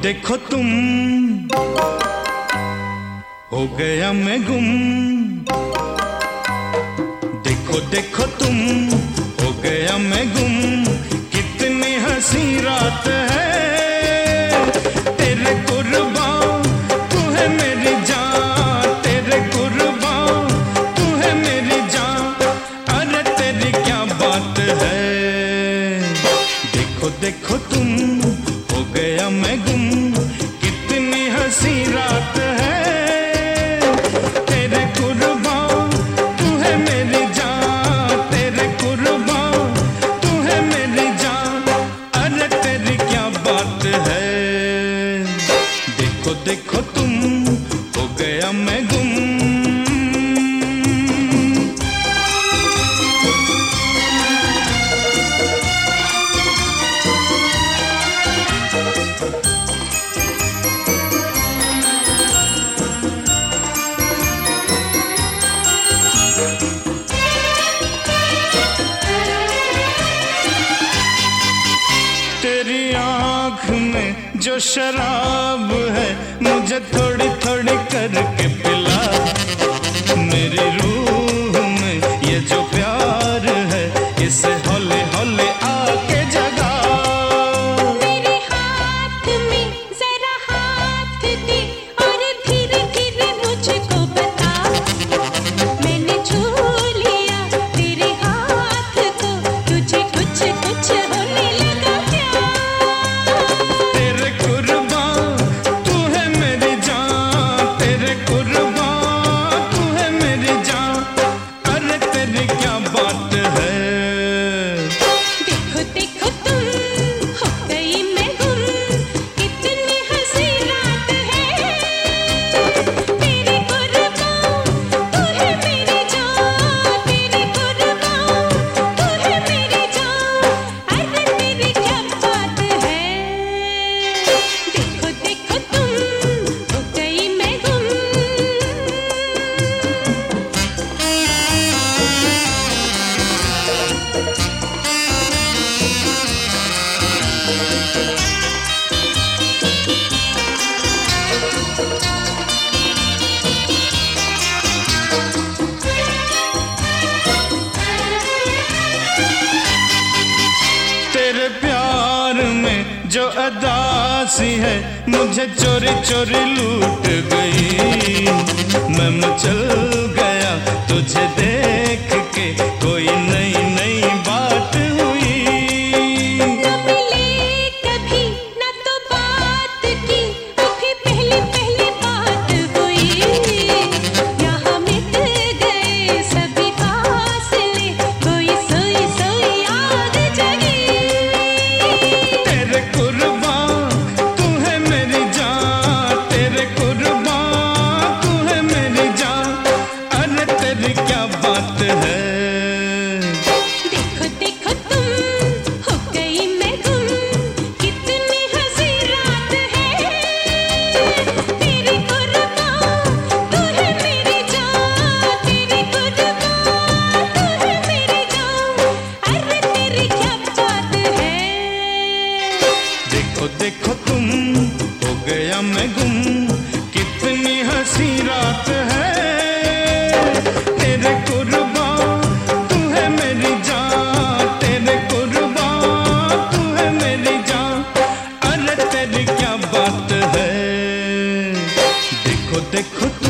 देखो तुम, हो गया मैं गुम। देखो देखो तुम, हो गया मैं गुम। कितनी हंसी रात है, तेरे कुर्बान तू है मेरी जान, तेरे कुर्बान तू है मेरी जान। अरे तेरी क्या बात है। देखो देखो तुम, हो गया मैं गुम। कितनी हंसी रात है, तेरे कुर्बान तू है मेरी जान, तेरे कुर्बान तू है मेरी जान। अरे तेरी क्या बात है। देखो देखो तुम, हो गया मैं गुम। तेरी आँख में जो शराब है, मुझे थोड़ी थोड़ी करके पिला। मेरी रूह में ये जो प्यार है, इसे हौले हौले आके जगा। मेरे हाथ में जरा हाथ दे और धीरे धीरे मुझको बता। मैंने छू लिया तेरे हाथ को, तुझे कुछ कुछ होने लगा क्या। तेरे कुर्बान तू है मेरी जान, तेरे कुर्बान तू है मेरी जान। अरे तेरी क्या बात है। देखो देखो तुम, हो गई मैं गुम। कितनी हंसी रात है, तेरे कुर्बान तू है मेरी जान, तेरे कुर्बान तू है मेरी जान। अरे तेरी क्या बात है। देखो देखो तुम, हो गई मैं गुम। तेरे प्यार में जो अदासी है, मुझे चोरी चोरी लूट गई। मैं मचल गया तुझे देख के, कोई नई नई बात हुई। न मिले कभी न तो बात की, अभी पहली पहली बात हुई। यहाँ मिट गए सभी फासले, कोई सोई सोई याद जगी। तेरे कुर्बान तू है मेरी जान, तेरे कुर्बान तू है मेरी जान। अरे तेरी क्या बात है। देखो देखो तुम, हो गई मैं गुम। कितनी हंसी रात है, तेरे कुर्बान तू है मेरी जान, तेरे कुर्बान तू है मेरी जान। अरे तेरी क्या बात है। देखो देखो तुम, हो गया मैं गुम। कितनी हंसी रात है, तेरे कुर्बान तू है मेरी जान, तेरे कुर्बान तू है मेरी जान। अरे तेरी क्या बात है। देखो देखो